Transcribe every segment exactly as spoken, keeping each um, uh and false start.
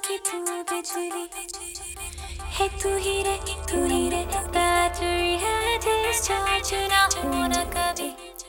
की तू बिजली है, तू ही रे तू ही रे बैटरी है, डिस्चार्ज ना होना कभी।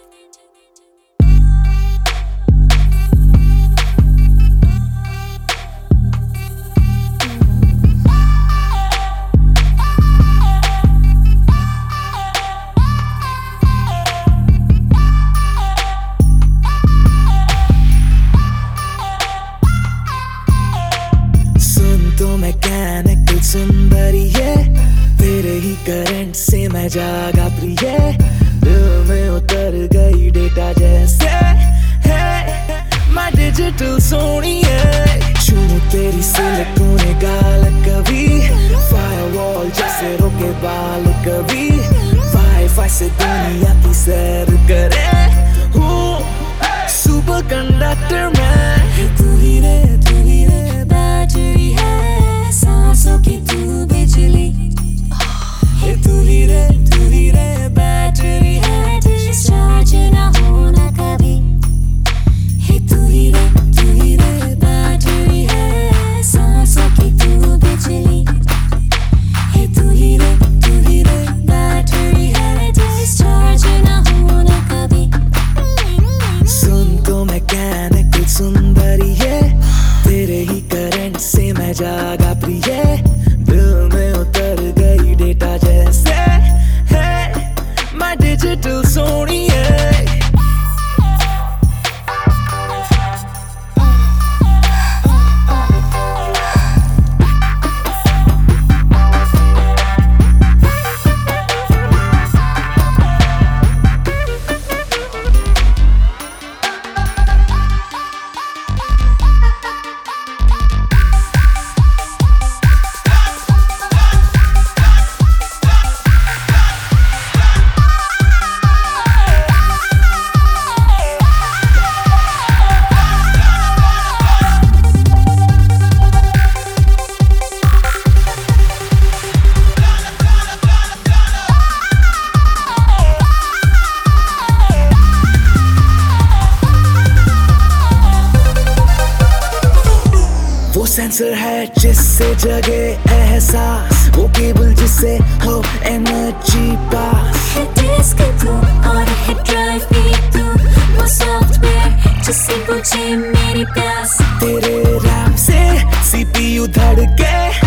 तो मैकेनिकल सुंदरी है, तेरे ही करंट से मैं जागा प्रिय, दिल में उतर गई डेटा जैसे है, मैं डिजिटल सोनी है, छू तेरी सिलिकॉन गाल कभी, फायरवॉल जैसे रोके बाल कभी, वाईफाई से दुनिया की सैर करे, हूँ सुपर कंडक्टर मैं। तू ही रे तू ही रे बैटरी है, सांसों की तू बिजली है, तू ही रे तू ही रे बैटरी है, डिस्चार्ज ना होना कभी है, तू ही रे तू ही रे बैटरी है, सांसों की तू बिजली है, तू ही रे तू ही रे बैटरी है, डिस्चार्ज ना होना कभी। सुन तो मैकेनिकल सुंदरी है, तेरे ही करंट से मैं जागा प्रिय, दिल में उतर गई डेटा जैसे है, मैं डिजिटल सोनी है। वो सेंसर है जिससे जगे एहसास, वो केबल जिससे हो एनर्जी पास, है डिस्क तू और है ड्राइव भी तू, वो सॉफ्टवेयर जिससे पूछे मेरी प्यास, तेरे रैम से सीपीयू धड़के